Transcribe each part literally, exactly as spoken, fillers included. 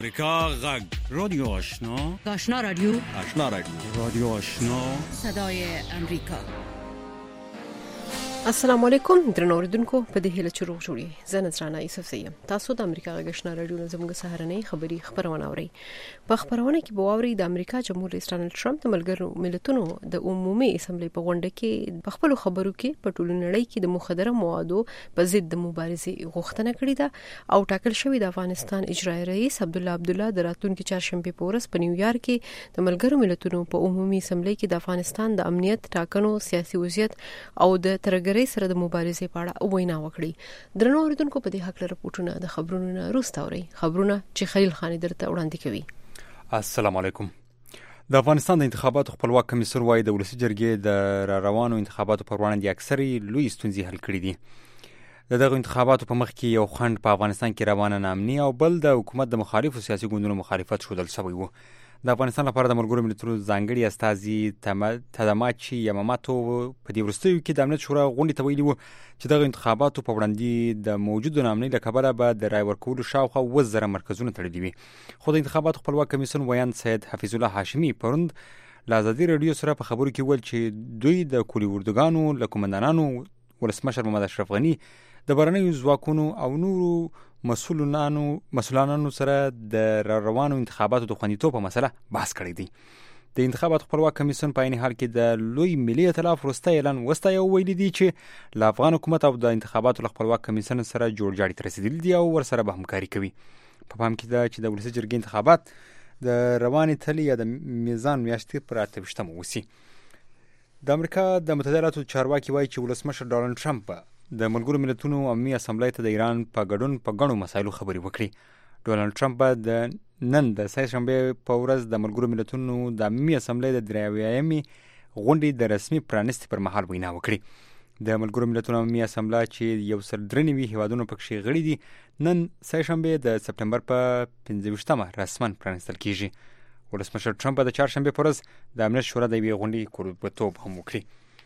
امریکا غږ رادیو آشنا آشنا رادیو آشنا رادیو رادیو آشنا صدای امریکا. السلام علیکم درنو اوریدونکو په دې هیله چې روغ جوړی زه نذرانه یوسف زیم. تاسو د امریکا غږ آشنا رادیو زموږ سهارنۍ خبری خبرونه اورئ. په خبرونه کې به واوري د امریکا جمهور رئیس ډانلډ ټرمپ د ملګرو ملتونو د عمومي اسمبلی په غونډه کې په خپل خبرو کې په ټولو نړۍ کې د مخدره موادو په ضد د مبارزې غوښتنه کړې ده او ټاکل شوی د افغانستان اجرایي رئیس عبد الله عبد الله د راتلونکي چهارشنبه په ورځ په نیویارک کې د ملګرو ملتونو په عمومي اسمبلی کې د افغانستان د امنیت ټاکنو سیاسي وضعیت او د ترګرۍ سره د مبارزې په اړه وینا وکړي. درنو اوریدونکو په دې حق لپاره راپورټونه د خبرونو نه روسته اوري خبرونه چې خلیل خان درته وړاندې کوي. السلام علیکم. د افغانستان د انتخاباتو خپلواک کمیسیون وايي د ولسی جرګې د را روانو انتخاباتو پر وړاندې اکثري لوی ستونزې حل کړې دي. د دغه انتخاباتو په مخ کې یو خنډ په افغانستان کې روانه نامني او بل د حکومت د مخالفو سیاسي ګوندونو مخالفت شودل شوی وو. د افغانستان لپاره د ملګرو ملتونو ځانګړي استازي تداماچی یماماتو په دې وروستیو کې د امنیت شورا غونډې ته ویلي وو چې دغه انتخاباتو په وړاندې د موجودو نامنۍ له کبله به د رای ورکولو شاوخوا اووه زره مرکزونه تړلي وي. خو د انتخاباتو خپلواک کمیسیون ویاند سید حفیظ الله هاشمي پروند له ازادي راډیو سره په خبرو کې ویل چې دوی د کلي اردوګانو له قومندانانو ولسمشر محمد اشرف غني د بهرنیو ځواکونو او نورو مسؤلانانو مسؤلانانو سره د روانو انتخاباتو د خوندیتوب په مسله بحث کړی دی. د انتخاباتو خپلواک کمیسیون په عین حال کې د لوی ملي ائتلاف وروستی اعلان وستی او ویلي دی چې له افغان حکومت او د انتخاباتو خپلواک کمیسیون سره جوړجاړي ته رسیدلي دي او ورسره به همکاري کوي. په پام کې ده چې د ولسي جرګې انتخابات د روانې تلې یا د میزان میاشتې پر اته ویشتمه وسي. د امریکا د متحده ایالاتو چارواکي وایي چې ولسمشر ډانلډ ټرمپ د ملګرو ملتونو عمومي اسمبلی ته د ایران په ګډون په ګڼو مسایلو خبرې وکړي. ډونالډ ټرمپ د نن د سه شنبه په ورځ د ملګرو ملتونو د عمومي اسمبلی د دریاویمي غونډې د رسمي پرانیستي پر مهال وینا وکړي. د ملګرو ملتونو عمومي اسمبلی چې یو سل درې نوي هیوادونو پکې غړي دي نن سه شنبه د سپتمبر په پنځه ویشتمه رسماً پرانیستل کیږي. ولسمشر ټرمپ د چهارشنبه په ورځ د امنیت شورا د یوې غونډې کوربهتوب هم وکړي.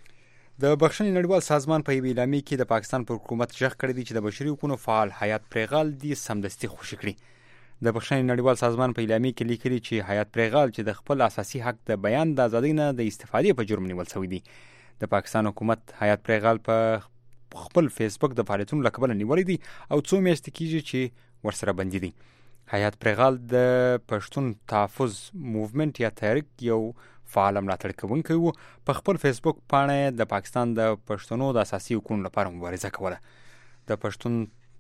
د بخښنې نړیوال سازمان په یوې اعلامیه کې د پاکستان پر حکومت ژغ کړی دی چې د بشري حقوقو فعال حیات پریغال دی سمدستي خوشي کړي. د بخښنې نړیوال سازمان په اعلامیه کې لیکلي چې حیات پریغال چې د خپل اساسي حق د بیان د ازادۍ نه د استفادې په جرم نیول شوی دی. د پاکستان حکومت حیات پریغال په خپل فیسبوک د فعالیتونو له کبله نیولی دی او څو میاشتې کېږي چې ورسره بندي دي. حیات پریغال د پښتون تحفظ موومنت یا تحریک یو فعال ملاتړ کوونکی وو. په خپل فیسبوک پاڼه د پاکستان د پښتنو د اساسي حقوقو لپاره مبارزه کوله. د پښتون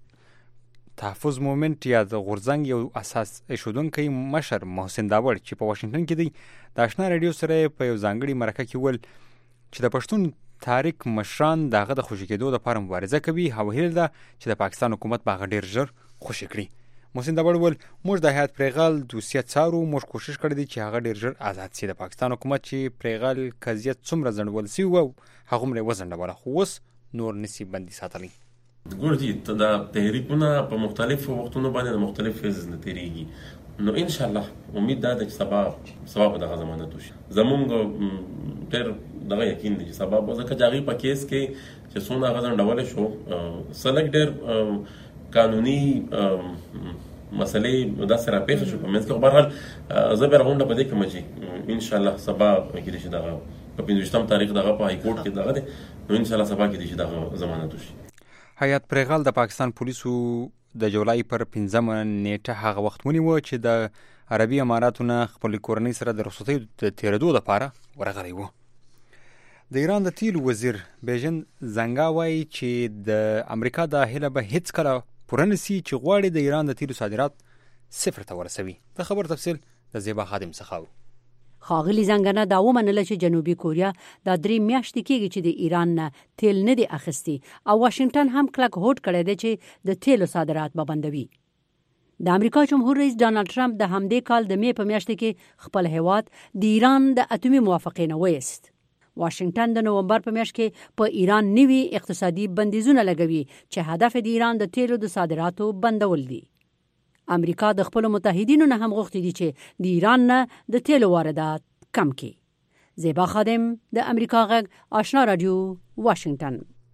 تحفظ موومنت یا د غورځنګ یو اساس ایښودونکی مشر محسن داوړ چې په واشنگټن کې دی د آشنا راډیو سره په یو ځانګړي مرکه کې ول چې د پښتون تاریخ مشران دغه د خوشي کېدو لپاره مبارزه کوي او هیله ده چې د پاکستان حکومت به ډیر ژر خوشي کړي. محسن داوړ ول موږ د حیات پریغال دوسیه څارو، موږ کوشش کړی دی چې هغه ډیر ژر آزاد شي. د پاکستان حکومت چې پریغال قضیه څومره ځنډول شوی و هغه مې وځنډوله خو اوس نور نسی بندي ساتلی. ګورځي ته دا تحریکونه په مختلفو وختونو باندې د مختلف فیزز نه تیریږي. نو ان شاء الله امید ده چې سبا سبا په دغه ضمانت وشي. زمونږ ډېر دغه یقین دی چې سبا به ځکه چې هغې په کیس کې چې څونه هغه ځنډولی شو سلک ډېر قانوني مسلې داسې راپېښه شو په منځ کې. خو بهرحال زه بیا راغونډه په دې کومه چې انشاءالله سبا کېدای شي دغه په پنځه ویشتم تاریخ دغه په های کورټ کې دغه دی نو انشاءالله سبا کېدای شي دغه ضمانت وشي. حیات پریغال د پاکستان پولیسو د جولای پر پنځمه نیټه هغه وخت ونیوه چې د عربي اماراتو نه خپل کورنۍ سره د رخصتۍ د تېرېدو لپاره ورغلی و. د ایران د تیلو وزیر بیژن زنګا وایي چې د امریکا د هیله به هیڅ کله پوره نشي چې غواړي د ایران د تیلو صادرات صفر ته ورسوي. د خبر تفصیل د زیبا خادم څخه. خاغلی زنګنه دا ومنله چې جنوبي کوریا د درې میاشتې کېږي چې د ایران نه تیل نه دی اخیستی او واشنگټن هم کلک هوډ کړی دی چې د تیلو صادرات به بندوي. د امریکا جمهور رئیس ډانلډ ټرمپ د همدې کال د می په میاشت کې خپل هیواد د ایران د اتومي موافقې نه وایست. واشنگټن د نومبر په میاشت کې په ایران نوي اقتصادي بندیزونه لګوي چې هدف د ایران د تیلو د صادراتو بندول دي. امریکا د خپل متحدینو نه هم غوښتي دي چې د ایران نه د تیلو واردات کم کړي. زیبا خادم د امریکا غږ آشنا رادیو واشنگټن.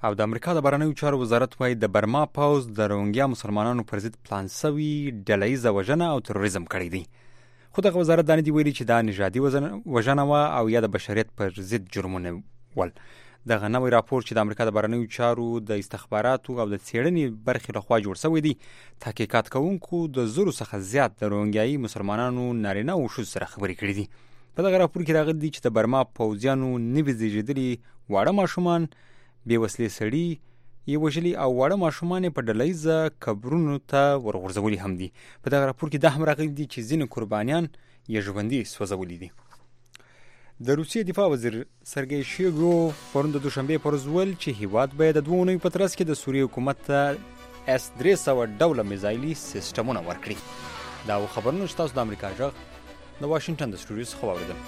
او د امریکا د بهرنیو چارو وزارت وايي د برما پوز د روهینګیا مسلمانانو پر ضد پلان سوي ډلهییزه وژنه او تروریزم کړی دی. خو دغه وزارت دا نه دی ویلي چې دا نژادي وژنه وه او یا د بشریت پر ضد جرمونه ول. دغه نوی راپور چې د امریکا د بهرنیو چارو د استخباراتو او د څېړنې برخې لخوا جوړ شوی دی، تحقیقات کوونکو د زرو څخه زیات د روهینګیایي مسلمانانو نارینه او ښځو سره خبرې کړي دي. په دغه راپور کې راغلی دی چې د برما پوځیانو نوي زیږېدلي واړه ماشومان، بې وسلې سړي یې وژلي او واړه ماشومان یې په ډلهییزه قبرونو ته ورغورځولي هم دي. په دغه راپور کې دا هم راغلی دی چې ځینې قربانیان یې ژوندي سوځولي دي. د روسیې دفاع وزیر سرګی شویګو پرون د دوشنبې پر ورځ وویل چې هیواد به د دوه اونیو په ترڅ کې د سوریې حکومت ته اس درې سوه ډوله میزایلي سیسټمونه ورکړي. دا و خبرونه چې تاسو د امریکا غږ د واشنګټن د سټوډیو څخه واورېدل.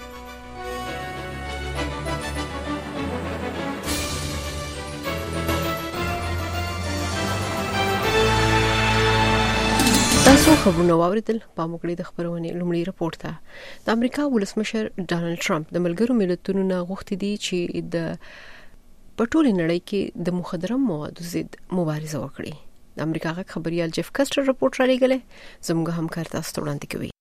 تاسو خبرونه واوریدل. په موږ د خبرونه لومړی رپورت ته د امریکا ولسمشر ډانلډ ټرمپ د ملګرو ملتونو نه غوښتي دي چې د پټولې نړۍ کې د مخدره موادو ضد مبارزه وکړي. د امریکا غږ خبريال جيف کاستر رپورت را لېږلی، زموږ همکار تاسو ته وړاندې کوي.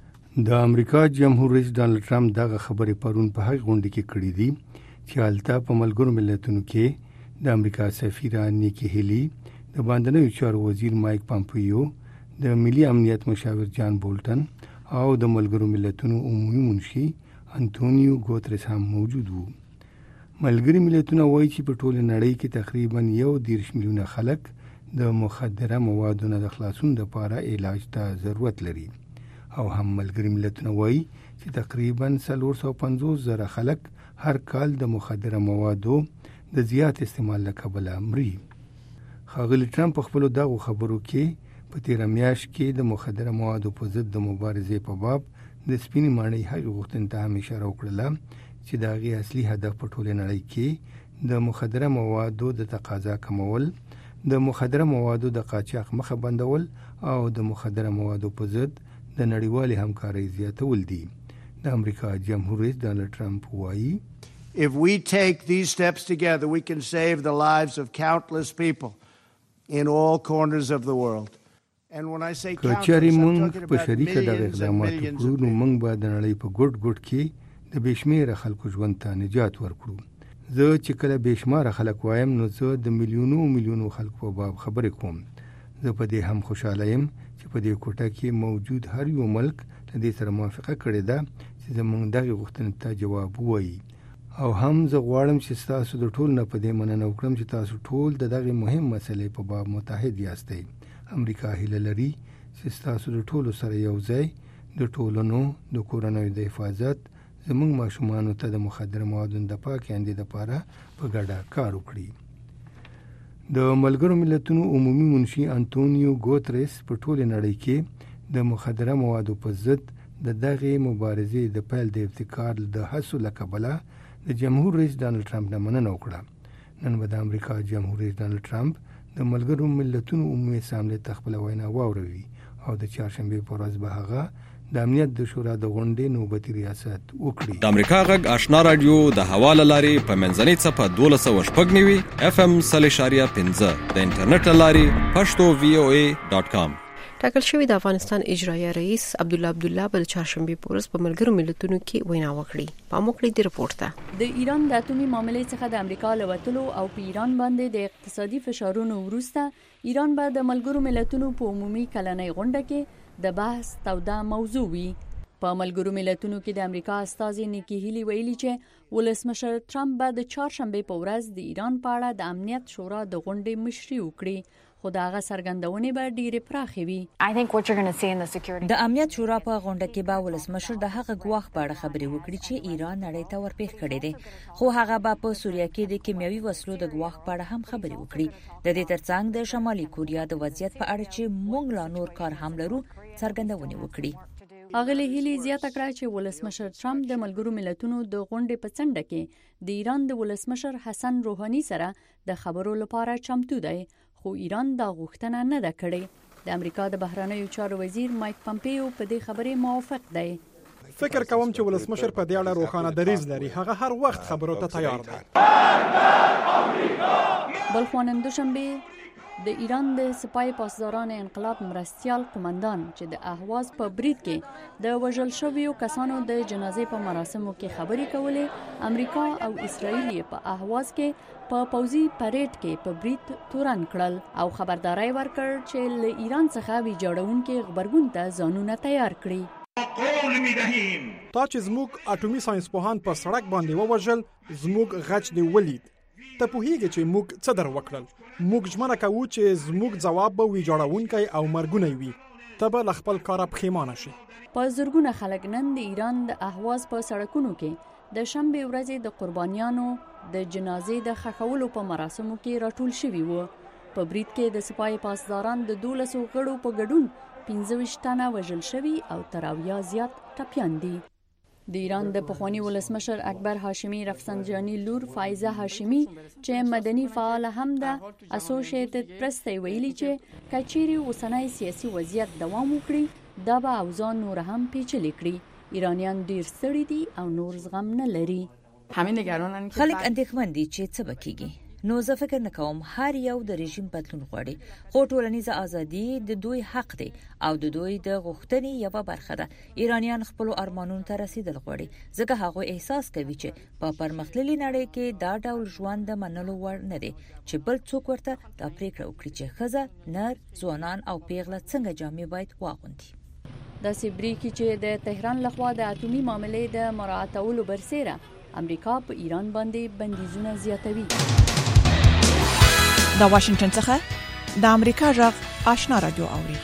د امریکا جمهور رئیس ډانلډ ټرمپ دغه خبرې پرون په هغه غونډه کې کړې دي چې هلته په ملګرو ملتونو کې د امریکا سفیره نیکی هیلی، د باندنیو چارو وزیر مایک پامپیو، د ملي امنیت مشاور جان بولټن او د ملګرو ملتونو عمومي منشي انټونیو ګوتریس هم موجود وو. ملګري ملتونه وایي چې په ټوله نړۍ کې تقریبا یو دېرش میلیونه خلک د مخدره موادو نه د خلاصون لپاره علاج ته ضرورت لري، او هم ملګري ملتونه وایي چې تقریبا څلور سوه پنځوس زره خلک هر کال د مخدره موادو د زیات استعمال له کبله مري. ښاغلي ټرمپ په خپلو دغو خبرو کې په تیره میاشت کې د مخدره موادو په ضد د مبارزې په باب د سپینې ماڼۍ هغې غوښتنې ته هم اشاره وکړله چې د هغې اصلي هدف په ټولې نړۍ کې د مخدره موادو د تقاضا کمول، د مخدره موادو د قاچاق مخه بندول او د مخدره موادو په ضد د نړیوالې همکارۍ زیاتول دي. د امریکا جمهور رئیس ډانلډ ټرمپ وایي If we take these steps together, we can save the lives of countless people in all corners of the world. که چېرې موږ په شریکه دغه اقدامات وکړو نو موږ به د نړۍ په ګوټ ګوټ کې د بېشمېره خلکو ژوند ته نجات ورکړو. زه چې کله بېشماره خلک وایم نو زه د میلیونو میلیونو خلکو په باب خبرې کوم. زه په دې هم خوشحاله یم چې په دې کوټه کې موجود هر یو ملک له دې سره موافقه کړې ده چې زموږ دغې غوښتنې ته جواب ووایي. او هم زه غواړم چې ستاسو د ټول نه په دې مننه وکړم چې تاسو ټول د دغې مهم مسئلې په باب متحد یاستئ. امریکا هیله لري چې ستاسو د ټولو سره یو ځای د ټولنو د کورنیو د حفاظت، زموږ ماشومانو ته د مخدره موادو د پاکې اندې لپاره په ګډه کار وکړي. د ملګرو ملتونو عمومي منشي انټونیو ګوتریس په ټولې نړۍ کې د مخدره موادو په ضد د دغې مبارزې د پیل د ابتکار د هڅو له کبله د جمهور رئیس ډانلډ ټرمپ نه مننه وکړه. نن به د امریکا جمهور رئیس ډانلډ ټرمپ د ملګرو ملتونو عمومي اسامبلې ته خپله وینا واوروي او د چهارشنبې په ورځ به هغه د امنیت د شورا د غونډې نوبتي ریاست وکړي. د امریکا غږ آشنا رادیو د هوا له لارې په منځنۍ څپه دولس سوه شپږ نوي اف ام سل اشاریه پنځه د انټرنیټ له لارې پښتو وی او ای ډاټ کام. ټاکل شوی د افغانستان اجرایي رئیس عبدالله عبدالله په چهارشنبې په ورځ په ملګرو ملتونو کې وینا وکړي. په موږ د رپورت ته د ایران د اتومي معاملې څخه د امریکا له وتلو او په ایران باندې د اقتصادي فشارونو وروسته ایران به د ملګرو ملتونو په عمومي کلنۍ غونډه کې د بحث توده موضوع وي. په ملګرو ملتونو کې د امریکا استازي نیکی هیلی ویلي چې ولسمشر ټرمپ به د چهارشنبې په ورځ د ایران په اړه د امنیت شورا د غونډې مشري وکړي، خو دا غا سرګندونې به ډېرې پراخې وي. د امنیت شورا په غونډه کې به ولسمشر د هغه ګواښ په اړه خبرې وکړي چې ایران نړۍ ته ورپېښ کړی دی، خو هغه به په سوریه کې د کیمیاوي وسلو د ګواښ په اړه هم خبرې وکړي. د دې ترڅنګ د شمالي کوریا د وضعیت په اړه چې موږ لا نور کار هم لرو څرګندونې وکړي. اغلی هیلی زیاته کړه چې ولسمشر ټرمپ د ملګرو ملتونو د غونډې په څنډه کې د ایران د ولسمشر حسن روحاني سره د خبرو لپاره چمتو دی، خو ایران دا غوښتنه نه ده کړې. د امریکا د بهرنیو چارو وزیر مایک پامپیو په دې خبرې موافق دی. فکر کوم چې ولسمشر په دې اړه روښانه دریځ لري، هغه هر وخت خبرو ته تیار دی. بل خوانن دوشنبه د ایران د سپای پاسداران انقلاب مرستیال قومندان چې د اهواز په برید کې د وژل شویو کسانو د جنازې په مراسمو کې خبرې کولې، امریکا او اسرائیل په اهواز کې په پوځي پریډ کې په برید تورن کړل او خبرداري ورکړ چې له ایران څخه ویجاړونکي خبرګون ته ځانونه تیار کړي. تا چې زموږ اټومي ساينس پوهان په سړک باندې ووژل، زموږ غچ دی ولید. ته پوهیږي چې موږ څه در وکړل. موږ ژمنه کوو چې زموږ ځواب به ویجاړونکی او مرګونی وي. ته به له خپل کاره پښیمانه شي. په زرګونه خلک نن د ایران د اهواز په سړکونو کې د شنبه ورځې د قربانیانو د جنازې د ښخولو په مراسمو کې راټول شوي وو. په برید کې د سپای پاسداران د دولسو غړو په ګډون پنځه ویشت تنه وژل شوي او تر اویا زیات ټپیان دي. د ایران د پخوانی ولسمشر اکبر هاشمی رفسنجانی لور فایزه هاشمی چې مدني فعال هم ده، اسوسییټډ پریس ته ویلي چې کچيري اوسنۍ سیاسي وضعیت دوام وکړي دا به اوضاع نور هم پیچلې کړي. ایرانیان ډیر ستړي دي او نور زغم نه لري. همین نگرانن خلک اندېښمن دي چې څه وکړي. نو زه فکر نه کوم هر یو د رژیم بدلون غواړي، خو ټولنیزه ازادي د دوی حق دی او د دوی د غوښتنې یوه برخه ده. ایرانیان خپل ارمانونو ته رسیدل غواړي، ځکه هغه احساس کوي چې په پرمختللي نړۍ کې دا ډول ژوند د منلو وړ نه دی چې بل څوک ورته دا پریکړه وکړي چې ښځه، نر، ځوانان او پیغله څنګه جامې باید واغوندي. د سیبریکی چې د تهران لخوا د اټومي معاملې د مراعاتولو برسېره امریکا په ایران باندې بندیزونه زیاتوي. د واشنگټن څخه د امریکا غږ آشنا رادیو اوري.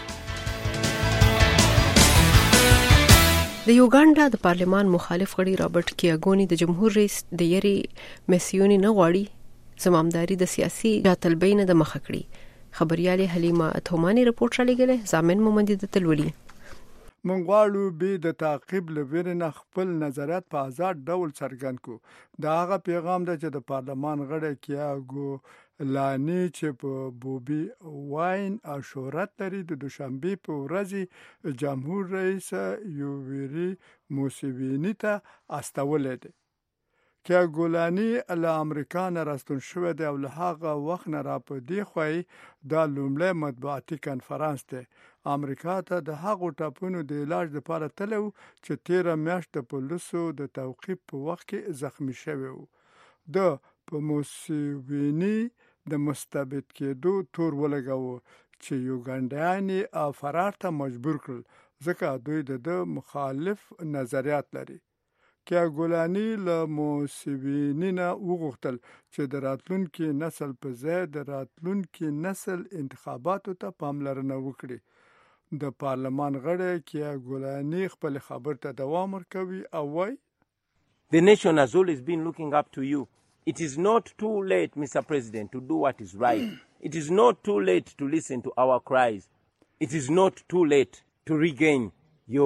د یوګانډا د پارلمان مخالف غړي رابرټ کیاګونی د جمهور رئیس د یری میسیونی نه غواړي زمامداري د سیاسي جاتلبۍ نه د مخ کړي. خبريال حلیمه اتومانی رپورټ را لګله، زامن مومندی د تلولي. مونږ غواړو به د تعقیب لوري نه خپل نظریات په آزاد ډول څرګند کو. دا هغه پیغام دی چې د پارلمان غړي کیاګو لانی چې په بوبي واین او شهرت لري د دوشنبه په ورځ جمهور رئیس یووری موسوینی ته استولې دي. کیاګو لانی له امریکا نه راستون شوی دی او له هغه وخت نه را په دی خوای دا لومړی مطبوعاتي کانفرنس دی. امریکا ته د هغو ټاپونو د علاج لپاره تلو چې تیره میاشت د پولیسو د توقیف په وخت کې زخمی شوی وو. د په موسوینی د مستبد کېدو تور ولګاوه چې یوګانډایان او فرار ته مجبور کړل ځکه دوی د مخالف نظریات لري. کیاګولانی له موسوینی نه وغوښتل چې د راتلونکي نسل په ځای د راتلونکي نسل انتخاباتو ته پاملرنه وکړي. د پارلمان غړی کیاګولانی خپل خبر ته دوام ورکوي او وایي The nation has always been looking up to you. It is not too late, Mister President, to do what is right. It is not too late to listen to our cries. It is not too late to regain your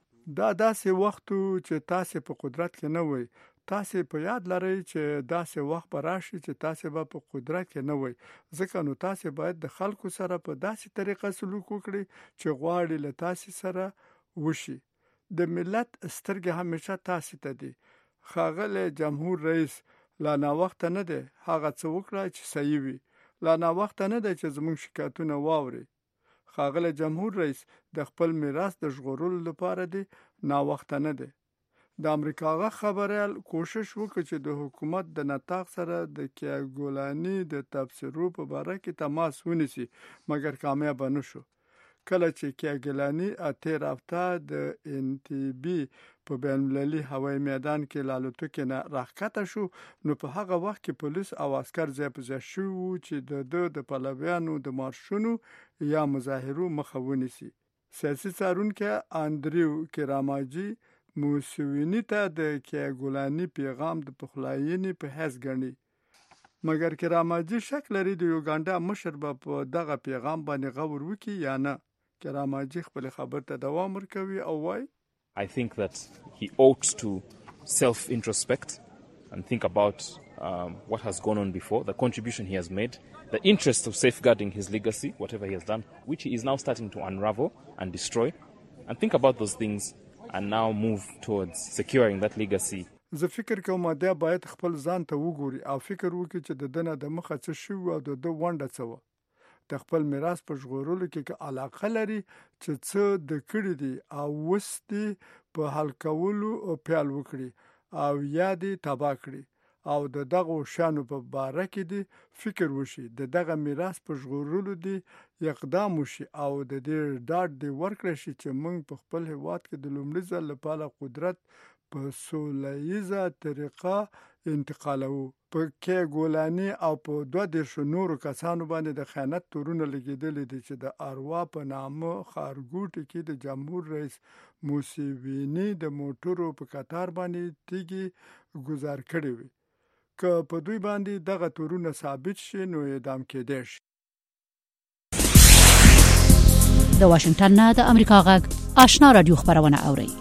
دا داسې وخت چې تاسو په قدرت کې نه وي. تاسو په یاد لرئ چې داسې وخت به راشي چې تاسو به په قدرت کې نه وي. ځکه نو تاسو باید د خلکو سره په داسې طریقه سلوک وکړئ چې غواړي له تاسو سره وشي. د ملت سترګې همیشه تاسو ته دي. ښاغلی جمهور رئیس لا نا وخت نه دی هغه څه وکړه چې صحیح وي. لا نا وخت نه دی چې زموږ شکایتونه واوري. ښاغلی جمهور رئیس د خپل میراث د ژغورلو لپاره دی نا وخت نه دی. د امریکا غا خبريال کوشش وکړ چې د حکومت د نطاق سره د کیاګولانی د تبصرو په اړه کې تماس ونیسي مګر کامیاب نه شو. کله چې کیاګولانی اتیر هفته د ان ټي بي په بین المللي هوایي میدان کې لالوتکې نه راکښته شو نو په هغه وخت کې پولیس او عسكر ځای په ځای شو چې د د پلویانو د مارشونو یا مظاهرو مخه ونیسي. سیاسي څارونکي اندریو کراماجي موسوینی ته د کیاګولانی پیغام د پخلاینې په حیث ګڼي. مګر کراماجي شک لري د یوګانډا مشر به په دغه پیغام باندې غور وکړي یا نه. کراماجي خپل خبر ته دوام ورکوي او وایي I think that he ought to self-introspect and think about um, what has gone on before, the contribution he has made, the interest of safeguarding his legacy, whatever he has done, which he is now starting to unravel and destroy, and think about those things and now move towards securing that legacy. زه فکر کوم دا باید خپل ځان ته وګوري او فکر وکړي چې د دنه د مخه څه شو او د دو ونده څه و د خپل میراث په ژغورلو کې علاقه لري چې څه د کړي دي او وستي په حل کولو او پیل وکړي او یا دي تبا کړي او د دغه شانو په باره کې دي فکر وشي د دغه میراث په ژغورلو دي اقدام وشي او د دې ډاډ دی ورکړي شي چې موږ په خپل هیواد کې د لومړي ځل لپاره قدرت په سولیزه طریقه انتقالو په کې ګولانی او په دوه دیرش نورو کسانو باندې د خیانت تورونه لګیدل دي چې د اروا په نامه خارګوټ کې د جمهور رئیس موسیوینی د موټرو په قطار باندې تیږي گزار کړی وي که په دوی باندې دغه تورونه ثابت شي نو اعدام کېدای شي. د واشنگټن نه د امریکا غږ آشنا رادیو خبرونه اوري.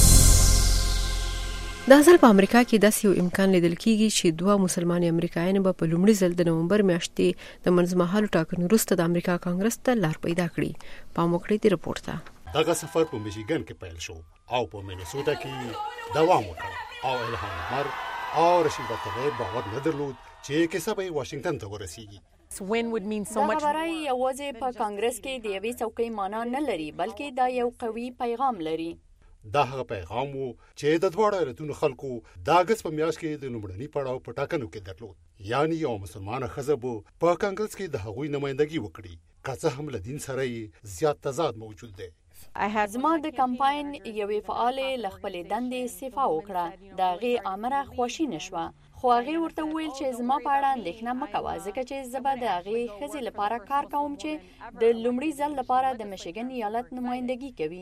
د ځل په امریکا کې داسې یو امکان لیدل کیږي چې دوه مسلمانې امریکایان به په لومړي ځل د نومبر میاشتې د منځمهالو ټاکنو وروسته د امریکا کانګرس ته لار پیدا کړي. پام وکړئ د رپورټ ته. دغه سفر په میشیګن کې پیل شو او په مینیسوټا کې دوام وکړ او الهام عمر او رشید طلیب باور نه درلود چې کیسه به واشنگټن ته ورسیږي. دا خبره یوازې په کانګرس کې د یوې څوکۍ معنا نه لري بلکې دا یو قوي پیغام لري. دا هغه پیغام وو چې د دواړو ایالتونو خلکو د اگست په میاشت کې د لومړني پړاو په ټاکنو کې درلود. یعنی یو مسلمانه ښځه به په کانګرس کې د هغوی نمائندګي وکړي که څه هم له دین سره زیات تضاد موجود دی. زما د کمپاین یوې فعالې له خپلې دندې استعفا وکړه. د هغې امره خواشي نه شوه خو هغې ورته وویل چې زما په اړه اندېښنه مه کوه ځکه چې زه به د هغې ښځې لپاره کار کوم چې د لومړي ځل لپاره د میشیګن ایالت نمایندګي کوي.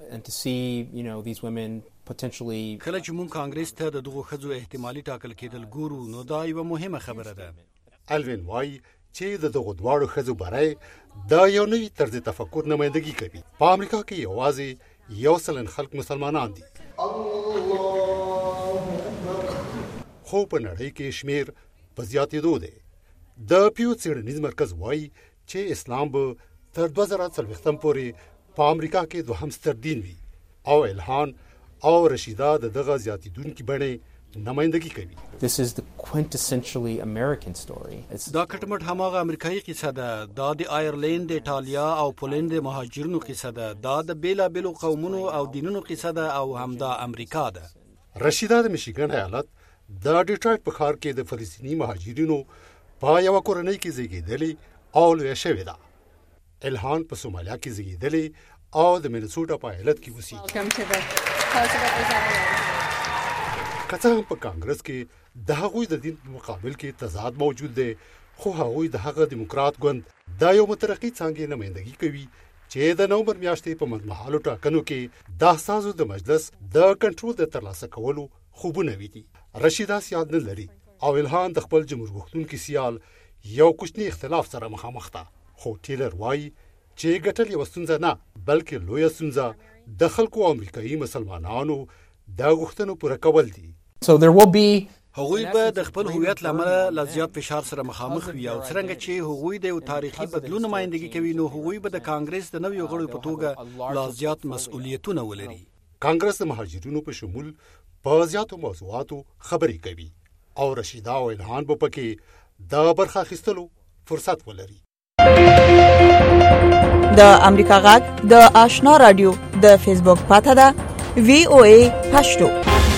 کله چې موږ کانګرس ته د دغو ښځو احتمالي ټاکل کېدل ګورو نو دا یوه مهمه خبره ده. الوین وایي چې د دغو دواړو ښځو برای دا یو نوی طرز تفکر نمایندګي کوي. په امریکا کې یوازې یو سلن خلک مسلمانان دي خو په نړۍ کې شمیر په زیاتېدو دی. د پیو څېړنیز مرکز وایي چې اسلام به تر دوه زره څلوېښتم پورې په امریکا کې دوهم ستر دین وي او الهان او رشیدا د دغه زیاتېدونکي بڼې نمایندګي کوي. This is the quintessentially American story. دا کټمټ هماغه امریکایي قصه ده. دا د آیرلند، ایټالیا او پولند د مهاجرینو قصه ده. دا د بیلابیلو قومونو او دینونو قصه ده او همدا امریکا ده. رشیدا د میشیګن ایالت د ډیټرایټ په ښار کې د فلسطینی مهاجرینو په یوه کورنۍ کې زیږېدلې او لویه شوې ده. الهان په سومالیا کې زیږېدلې او د مینیسوټا په ایالت کې اوسېږي. که څه هم په کانګرس کې د هغوی د دین په مقابل کې تضاد موجود دی خو هغوی د هغه دیموکرات ګوند دا یو مترقي څانګې نمایندګي کوي چې د نومبر میاشتې په منځمهالو ټاکنو کې د اساسو د مجلس د کنټرول د ترلاسه کولو خوبونه وي دي. رشیدا سیاد نه لري او الهان د خپل جمهور غوښتونکي سیال یو کوچنی اختلاف سره مخامخ ده خو ټیلر وایي چې ګټل یو ستونزه نه بلکې لویه ستونزه د خلکو امریکایي مسلمانانو د غوښتنو پوره کول دي. So there will be هغوی به د خپل هویت لامل له زیات فشار سره مخامخ وي او څنګه چې هغوی د یو تاریخي بدلون نمایندګي کوي نو هغوی به د کانګرس د نویو غړو په توګه لا زیات مسؤلیتونه ولري. کانګرس د مهاجرینو په شمول په زیاتو موضوعاتو خبرې کوي او رشیدا او الهان به پکې د برخه اخیستلو فرصت ولري. د امریکا غږ د آشنا رادیو د فیسبوک پاته ده وی او ای پښتو.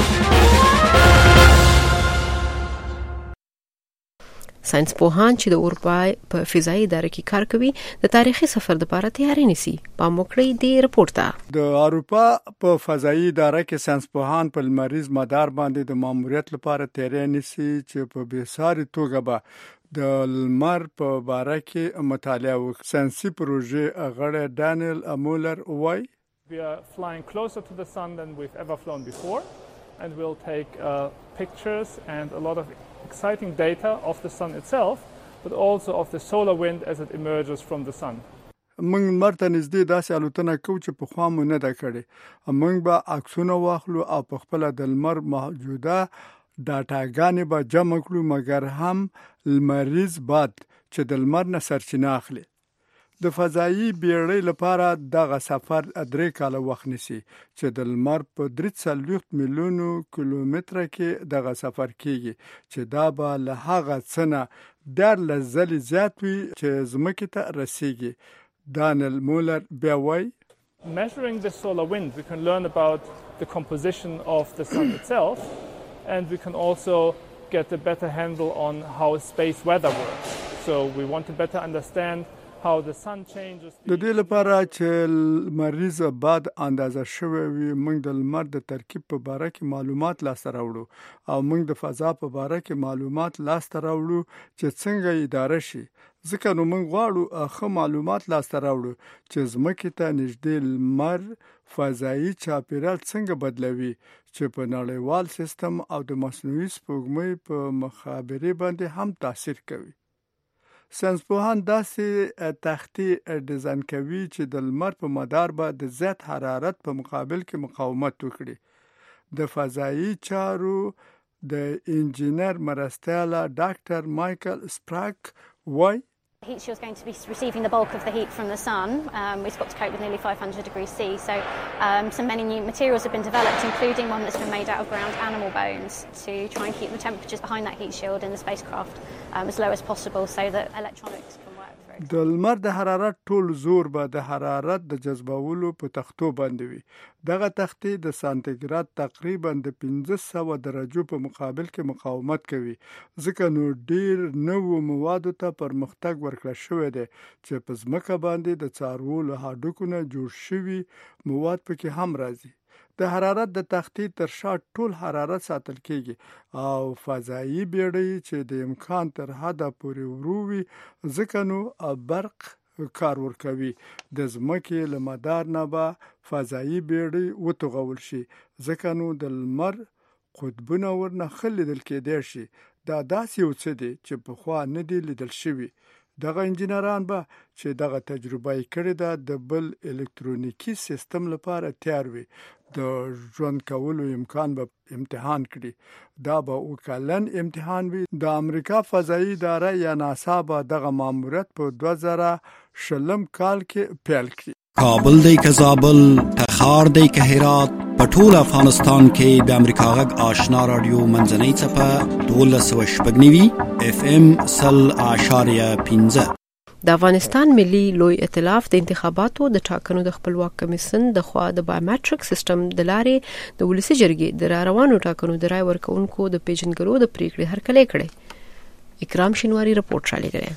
ساينس پوهان چې د اروپا په فضایي اداره کې کار کوي د تاریخي سفر لپاره تیاری نیسي. په موکړې دی رپورت ته. د اروپا په فضایي اداره کې ساينس پوهان په لمریز مدار باندې د ماموریت لپاره تیاری نیسي چې په بېساري توګه به د لمر په باره کې مطالعه وکړي. ساينسي پروژې غړی ډانیل مولر وایي We are flying closer to the sun than we've ever flown before and we'll take uh, pictures and a lot of exciting data of the sun itself, but also of the solar wind as it emerges from the sun. موږ مرته نږدې داسې الوتنه کوو چې په خوا مو نه ده کړې. موږ به عکسونه واخلو او په خپله د لمر موجوده ډاټاګانې به جمع کړو مګر هم لمریز باد چې د لمر نه سرچینه اخلي. د فضایي بیړۍ لپاره دغه سفر درې کاله وخت نیسي چې د لمر په درې څلوېښت میلیونو کیلومتره کې دغه سفر کیږي چې دا به له هغه څه نه دیارلس ځلې زیات وي چې ځمکې ته رسیږي. دانیل مولر بیا وایي Measuring the solar wind, we can learn about the composition of the sun itself, and we can also get a better handle on how space weather works. So we want to better understand how the sun changes. د دې لپاره چې لمریز باد اندازه شوی وي موږ د لمر د ترکیب په باره کې معلومات لاسته راوړو او موږ د فضا په باره کې معلومات لاسته راوړو چې څنګه اداره شي. ځکه نو موږ غواړو ښه معلومات لاسته راوړو چې ځمکې ته نږدې لمر فضایي چاپیریال څنګه بدلوي چې په نړیوال سیستم او د مصنوعي سپوږمۍ په مخابرې باندې هم تاثیر کوي. ساینسپوهان داسې تختې ډیزاین کوي چې د لمر په مدار به د زیات حرارت په مقابل کې مقاومت وکړي. د فضایي چارو د انجینر مرستیاله ډاکټر مایکل سپراک وایي The heat shield is going to be receiving the bulk of the heat from the sun. Um, we've got to cope with nearly five hundred degrees C. So um, some many new materials have been developed, including one that's been made out of ground animal bones to try and keep the temperatures behind that heat shield in the spacecraft um, as low as possible so that electronics can work through. د لمر د حرارت ټول زور به د حرارت د جذبولو په تختو باندې وي. دغه تختې د سانتیګراد تقریبا د پنځه سوه درجو په مقابل کې مقاومت کوي. ځکه نو ډیر نوو موادو ته پرمختګ ورکړل شوی دی چې په ځمکه باندې د څاروو له هډوکو نه جوړ شوي مواد پکې هم راځي. د حرارت د تختې تر شا ټول حرارت ساتل کیږي او فضایي بیړۍ چې د امکان تر حده پورې ورو وي ځکه نو برق کار ورکوي. د ځمکې له مدار نه به فضایي بیړۍ وتوغول شي ځکه نو د لمر قطبونه ورنه ښه لیدل کیدای شي. دا داسې یو څه دی چې پخوا نه دی لیدل شوي. دغه انجینران به چې دغه تجربه یې کړې ده د بل الکترونیکي سیستم لپاره تیار وي. د ژوند کولو امکان به امتحان کړي. دا به اووه کلن امتحان وي. د امریکا فضایي اداره یا ناسا به دغه ماموریت په دوه زره شلم کال کې پیل کړي. کابل دی که زابل، تخار دی که هرات، په ټول افغانستان کې د امریکا غږ آشنا رادیو منځنۍ څپه دولس سوه شپږ نوي اف ام سل اعشاریه پنځه. د افغانستان ملي لوی ائتلاف د انتخاباتو د ټاکنو د خپلواک کمیسیون د خوا د بایومټریک سیستم د لارې د ولسي جرګې د روانو ټاکنو د رای ورکونکو د پیژنګلو د پریکړې هرکلی کړی. اکرام شینواری رپورټ رالیږلی.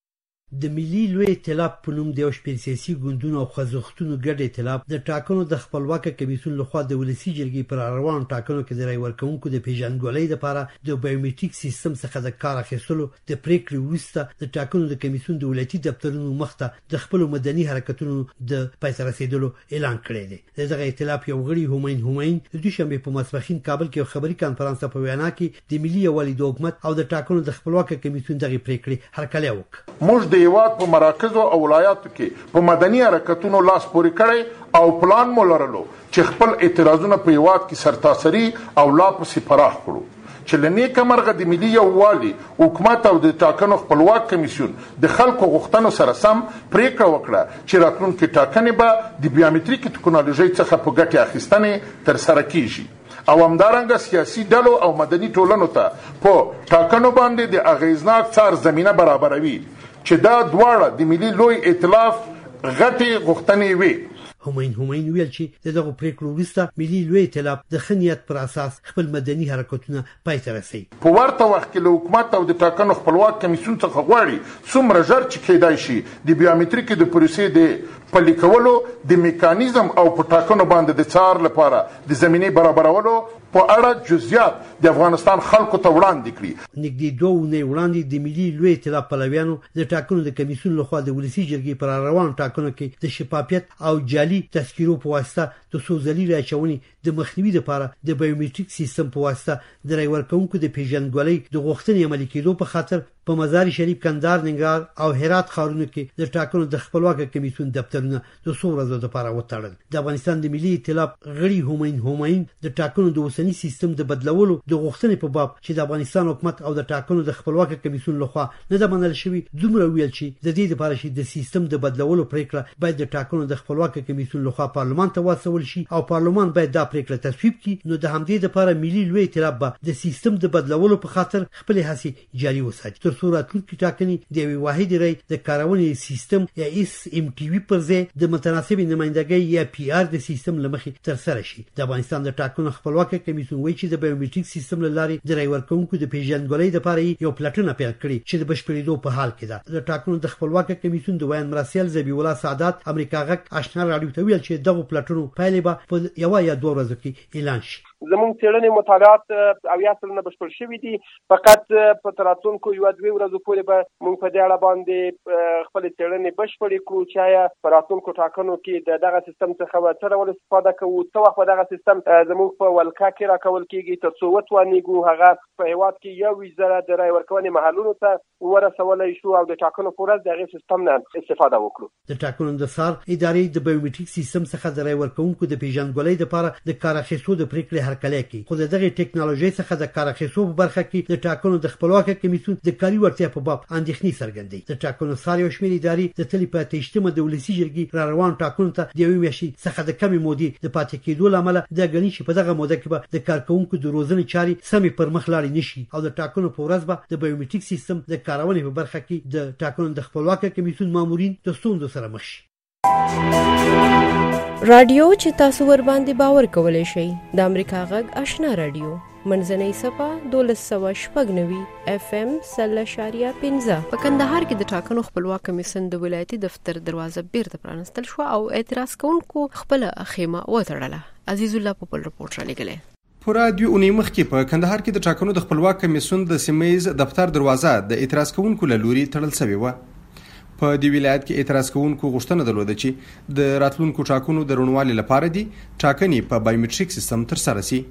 د ملي لوی ائتلاف په نوم د یو شمېر سیاسي ګوندونو او خوځښتونو ګډ ائتلاف د ټاکنو د خپلواکه کمیسیون لخوا د ولسي جرګې پر روانو ټاکنو کې د رای ورکونکو د پیژندګلوۍ لپاره د بایومټریک سیستم څخه د کار اخیستلو د پریکړې وروسته د ټاکنو د کمیسیون د ولایتي دفترونو مخته د خپلو مدني حرکتونو د پای ته رسېدلو اعلان کړی دی. د دغه ائتلاف یو غړي هومین هومین د دوشنبې په ماسپښین کابل کې یو خبري کانفرانس په وینا کې د ملي یووالي د حکومت او د ټاکنو د خپلواکه کمیسیون دغه پریکړې هرکلی وکړ. موږ د هیواد په مراکزو او ولایاتو کې په مدني حرکتونو لاس پورې کړی او پلان مو لرلو چې خپل اعتراضونه په هیواد کې سرتاسري او لا پسې پراخ کړو چې له نیکه مرغه د ملي یووالي حکومت او د ټاکنو خپلواک کمیسیون د خلکو غوښتنو سره سم پریکړه وکړه چې راتلونکي ټاکنې به د بیومټریکي ټکنالوژۍ څخه په ګټې اخیستنې ترسره کیږي او همدارنګه سیاسي ډلو او مدني ټولنو ته په ټاکنو باندې د اغیزناک څار زمینه برابروي چې دا دواړه د ملي لوی ائتلاف غټې غوښتنې وي. هومین هومین ویل چې دغه پریکړو وروسته ملي لوی ائتلاف د ښه نیت پر اساس خپل مدني حرکتونه پای ته رسوي. په ورته وخت کې له حکومت او د ټاکنو خپلواک کمیسیون څخه غواړي څومره ژر چې کیدای شي د بیومټریکي د پروسې د پلي کولو د میکانیزم او په ټاکنو باندې د څار لپاره د زمینې برابرولو په اړه جزئیات د افغانستان خلکو ته وړاندې کړي. نږدې دوه اونۍ وړاندې د ملي لوی ائتلاف پلویانو د ټاکنو د کمیسیون لخوا د ولسي جرګې پر روانو ټاکنو کې د شفافیت او جعلي تذکیرو په واسطه د څو ځلې راچونې د مخنیوي لپاره د بایومټریک سیستم په واسطه د رای ورکونکو د پیژندګلوۍ د غوښتنې عملي کېدو په خاطر په مزار شریف، کندهار، ننګرهار او هرات ښارونو کې د ټاکنو د خپلواکه کمیسیون دفترونه د څو ورځو لپاره وتړل. د افغانستان د ملي ائتلاف غړي همین همین د ټاکنو د اوسنی سیستم د بدلولو د غوښتنې په باب چې د افغانستان حکومت او د ټاکنو د خپلواکه کمیسیون لخوا نه ده منل شوې دومره ویل چې د دې لپاره چې د سیستم د بدلولو پریکړه باید د ټاکنو د خپلواکه کمیسیون لخوا پارلمان ته واستول شي او پارلمان باید دا پریکړه تصویب کړي. نو د همدې لپاره ملي لوی ائتلاف به د سیستم د بدلولو په خاطر خپل هڅې جاري وساتي تر څو راتلونکي ټاکنې د یوې واحدې رای د کارونې سیستم یا اس ام ټي وي پر ځای د متناسبې نمایندګۍ یا پی آر د سیستم له مخې ترسره شي. د افغانستان د ټاکنو خپلواکه کمیسیون وایي چې د بایومټریک سیستم له لارې د رای ورکونکو د پیژندګلوۍ لپاره یو پلټنه پیل کړې چې د بشپړېدو په حال کې ده. د ټاکنو د خپلواکه کمیسیون د ویان مرسیال ذبیح الله سعادت امریکا غږ آشنا راډیو ته ویل چې دغه پلټنو پایلې به په یو یا دوه ورځو کې اعلان شي. زموږ څېړنې مطالعات او یا سلنه بشپړ شوي دي، فقط په تراتونکو یو دوه ورځو پورې به موږ په دې اړه باندې خپل څېړنې بشپړې کړو چې آیا په راتلونکو ټاکنو کې د دغه سیستم څخه به څه ډول استفاده کوو، څه وخت به دغه سیستم زموږ په ولکه کې راکول کېږي تر څو وتوانېږو هغه په هېواد کې یو ویشت زره د رای ورکونې محلونو ته ورسولی شو او د ټاکنو په ورځ د هغې سیستم نه استفاده وکړو. د ټاکنو د څار ادارې د بایومټریک سیستم څخه د رای ورکونکو د پیژندګلوۍ لپاره د کار اخیستو د پریکړې هرکلی کوي، خو د دغه ټیکنالوژي څخه د کار اخیستو په برخه کې د ټاکنو د خپلواکه کمیسیون د کاري وړتیا په باب اندېښنې څرګندوي. د ټاکنو څار یو شمېر ادارې د تلې په تېشتمه د ولسي جرګې را روان ټاکنو ته د یوې میاشتې څخه د کمې مودې د پاتې کېدو له امله دا ګڼي چې په دغه موده کې به د کارکوونکو د روزنې چارې سمې پر مخ لاړې نه شي او د ټاکنو په ورځ به د بایومټریک سیستم د کارونې په برخه کې د ټاکنو د خپلواکه کمیسیون مامورین د ستونزو سره مخ شي. رادیو چې تاسو ور باندې باور کولای شئ د امریکا غږ آشنا رادیو منځنۍ صفه دولس سوه شپږ نوي اف ام سل اشاریه پنځه په کندهار کې د ټاکنو خپلواک کمیسیون د ولایتي دفتر دروازه بیرته پرانستل شو او اعتراض کوونکو خپل خیمه وتړله. عزیز الله په خپل رپورټ را لګلې. په رادیو اونۍ مخکې په کندهار کې د ټاکنو د خپلواک کمیسیون د سیمایز دفتر دروازه د اعتراض کوونکو له لوري تړل شوې و. په دې ولایت کې اعتراض کوونکو غوښتنه درلوده چې د راتلونکو ټاکنو د روڼوالي لپاره دي ټاکنې په بایومټریک سیستم ترسره شي.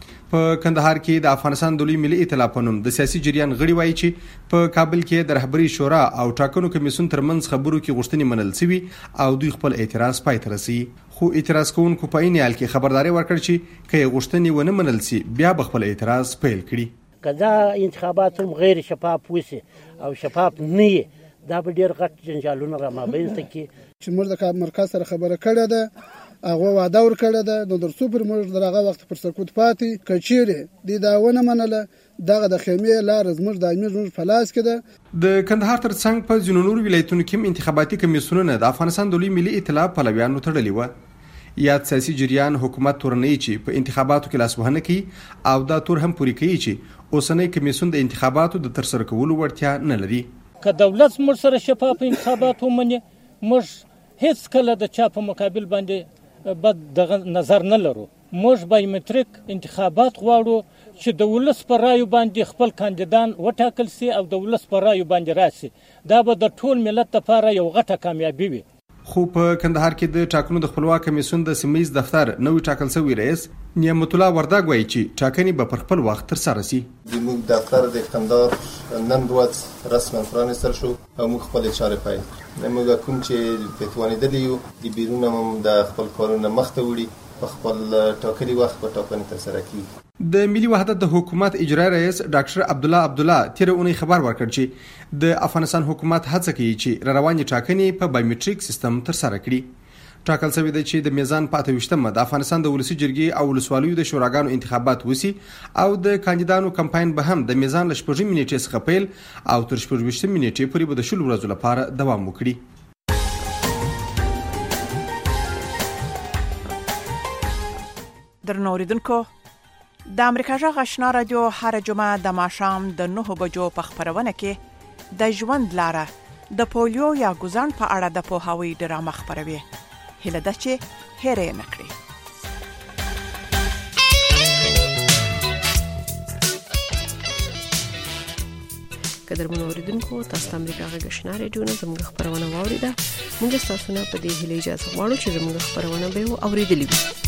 په کندهار کې د افغانستان د لوی ملي ائتلاف په نوم د سیاسي جریان غړي وایي چې په کابل کې د رهبري شورا او ټاکنو کمیسیون ترمنځ خبرو کې غوښتنې منل شوي او دوی خپل اعتراض پای ته رسوي. خو اعتراض کوونکو په عین حال کې خبرداري ورکړه چې که یې غوښتنې ونه منل شي بیا به خپل اعتراض پیل کړي. که دا انتخابات هم غیر شفاف وشي او شفاف نه وي دا به ډېر غټ جنجالونه را مابینځته کړي. چې موږ د مرکز سره خبره کړې ده، هغه وعده ورکړې ده، نو در سوپر موږ د هغه وخت پر سکوت پاتې که چیرې دې دا ونه منله دغه د خیمې لاره زموږ دایمي زموږ په لاس کې ده. د کندهار تر څنګ په ځینو نورو ولایتونو کې انتخاباتي کمیسیونونه د افغانستان د لوی ملي ائتلاف پلویانو تړلي وو. یاد سیاسي جریان حکومت تورنوي چې په انتخاباتو کې لاسوهنه کوي او دا تور هم پوری کوي چې اوسنۍ کمیسیون د انتخاباتو د ترسره کولو وړتیا نه لري. که دولت موږ سره شفاف انتخابات ومني موږ هیڅ کله د چا په مقابل باندې بد دغه نظر نه لرو. موږ بایومټریک انتخابات غواړو چې د ولس پر رایو باندې خپل کاندیدان وټاکل سي او د ولس پر رایو باندې راسي. دا به د ټول ملت لپاره یو غټه کامیابي وي. خو په کندهار کې د ټاکنو د خپلواک کمیسیون د سیمایز دفتر نوې ټاکل شوی رئیس نعمت الله وردګ وایي چې ټاکنې به پر خپل وخت ترسره شي. زموږ دفتر د کندهار نن ورځ رسماً پرانیستل شو او موږ خپل چارې پیل کړې. موږ کوم چې په توانېدلي یو د بیرون هم د خپل کارونه مخته وړي په خپل ټاکلي وخت په ټاکنې ترسره کیږي. د ملي وحدت د حکومت اجرا رئیس ډاکټر عبدالله عبدالله تیر اونۍ خبر ورکړ چې د افغانستان حکومت هڅه کوي چې روانې ټاکنې په بایومټریک سیستم ترسره کړي. ټاکل شوی دی چې د میزان په اته ویشتمه د افغانستان د ولسي جرګې او ولسوالیو د شوراګانو انتخابات وسی او د کاندیدانو کمپاین به هم د میزان له شپږم منټې څخه پیل او تر شپږ ویشتم منټې پورې به د شلو ورځو لپاره دوام وکړي. درنو اوریدونکو د امریکا غږ آشنا رادیو هر جمعه د ماښام د نهه بجو په خبرونه کې د ژوند لاره د پولیو یا ګوزن په اړه د پوهاوی ډرامه خبروي. هله ده چې هېرې نه کړئ. قدرمنو اوریدونکو تاسو د امریکا غږ آشنا رادیو نه زموږ خبرونه واوریده. موږ تاسو نه په دې هیله اجازه غواړو چې زموږ خبرونه به اوریدلې وي.